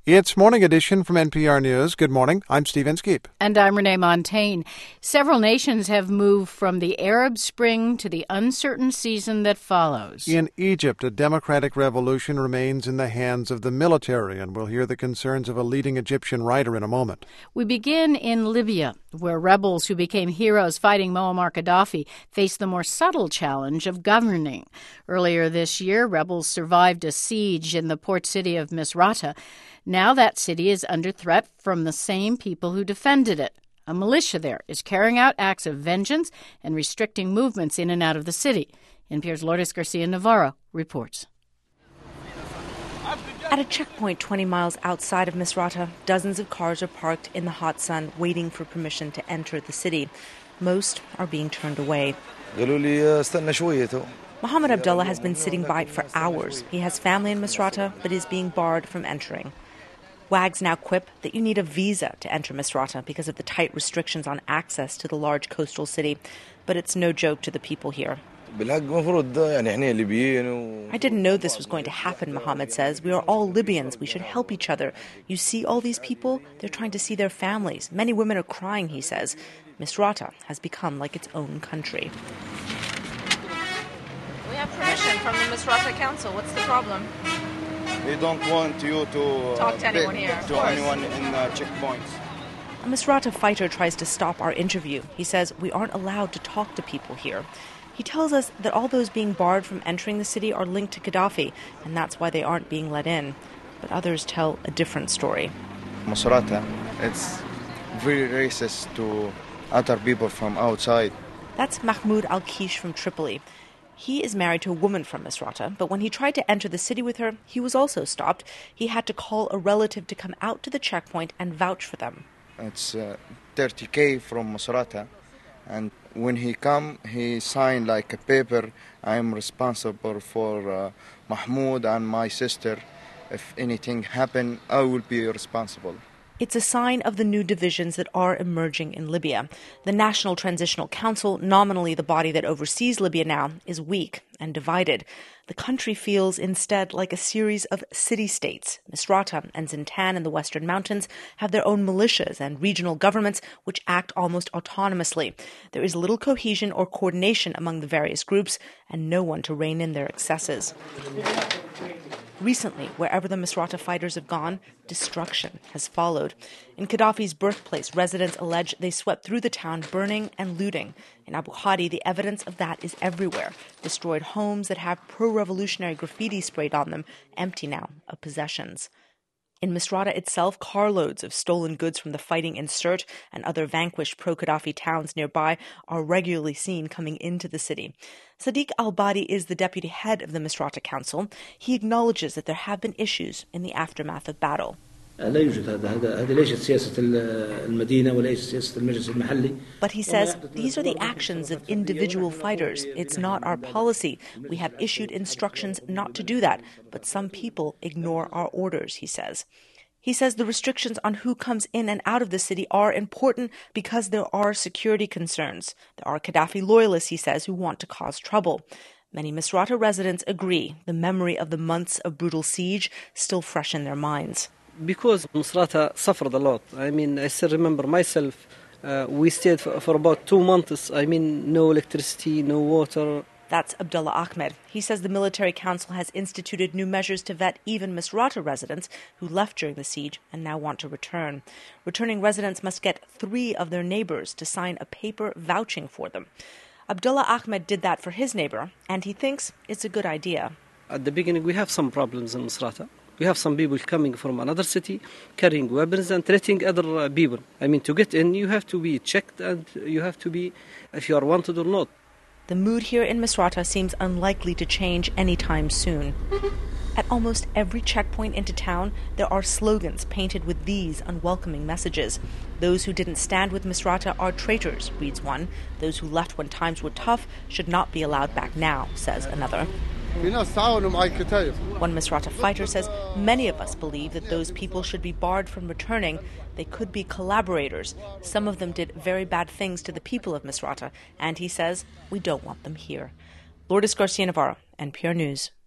It's Morning Edition from NPR News. Good morning. I'm Steve Inskeep. And I'm Renee Montagne. Several nations have moved from the Arab Spring to the uncertain season that follows. In Egypt, a democratic revolution remains in the hands of the military, and we'll hear the concerns of a leading Egyptian writer in a moment. We begin in Libya, where rebels who became heroes fighting Muammar Gaddafi face the more subtle challenge of governing. Earlier this year, rebels survived a siege in the port city of Misrata. Now that city is under threat from the same people who defended it. A militia there is carrying out acts of vengeance and restricting movements in and out of the city. NPR's Lourdes Garcia-Navarro reports. At a checkpoint 20 miles outside of Misrata, dozens of cars are parked in the hot sun waiting for permission to enter the city. Most are being turned away. Mohammed Abdullah has been sitting by for hours. He has family in Misrata, but is being barred from entering. WAGs now quip that you need a visa to enter Misrata because of the tight restrictions on access to the large coastal city. But it's no joke to the people here. I didn't know this was going to happen, Mohammed says. We are all Libyans. We should help each other. You see all these people? They're trying to see their families. Many women are crying, he says. Misrata has become like its own country. We have permission from the Misrata Council. What's the problem? We don't want you to talk to anyone here. To anyone in checkpoints. A Misrata fighter tries to stop our interview. He says we aren't allowed to talk to people here. He tells us that all those being barred from entering the city are linked to Gaddafi, and that's why they aren't being let in. But others tell a different story. Misrata, it's very racist to other people from outside. That's Mahmoud Al-Kish from Tripoli. He is married to a woman from Misrata, but when he tried to enter the city with her, he was also stopped. He had to call a relative to come out to the checkpoint and vouch for them. It's 30K from Misrata, and when he come, he signed like a paper. I am responsible for Mahmoud and my sister. If anything happen, I will be responsible. It's a sign of the new divisions that are emerging in Libya. The National Transitional Council, nominally the body that oversees Libya now, is weak and divided. The country feels instead like a series of city-states. Misrata and Zintan in the Western Mountains have their own militias and regional governments which act almost autonomously. There is little cohesion or coordination among the various groups and no one to rein in their excesses. Recently, wherever the Misrata fighters have gone, destruction has followed. In Gaddafi's birthplace, residents allege they swept through the town burning and looting. In Abu Hadi, the evidence of that is everywhere. Destroyed homes that have pro-revolutionary graffiti sprayed on them, empty now of possessions. In Misrata itself, carloads of stolen goods from the fighting in Sirte and other vanquished pro-Gaddafi towns nearby are regularly seen coming into the city. Sadiq al-Badi is the deputy head of the Misrata Council. He acknowledges that there have been issues in the aftermath of battle. But he says these are the actions of individual fighters. It's not our policy. We have issued instructions not to do that, but some people ignore our orders, he says. He says the restrictions on who comes in and out of the city are important because there are security concerns. There are Gaddafi loyalists, he says, who want to cause trouble. Many Misrata residents agree. The memory of the months of brutal siege still fresh in their minds. Because Misrata suffered a lot. I still remember myself, we stayed for about 2 months. No electricity, no water. That's Abdullah Ahmed. He says the military council has instituted new measures to vet even Misrata residents who left during the siege and now want to return. Returning residents must get 3 of their neighbors to sign a paper vouching for them. Abdullah Ahmed did that for his neighbor, and he thinks it's a good idea. At the beginning, we have some problems in Misrata. We have some people coming from another city, carrying weapons and threatening other people. To get in, you have to be checked and you have to be, if you are wanted or not. The mood here in Misrata seems unlikely to change anytime soon. At almost every checkpoint into town, there are slogans painted with these unwelcoming messages. Those who didn't stand with Misrata are traitors, reads one. Those who left when times were tough should not be allowed back now, says another. One Misrata fighter says many of us believe that those people should be barred from returning. They could be collaborators. Some of them did very bad things to the people of Misrata, and he says we don't want them here. Lourdes Garcia-Navarro, NPR News.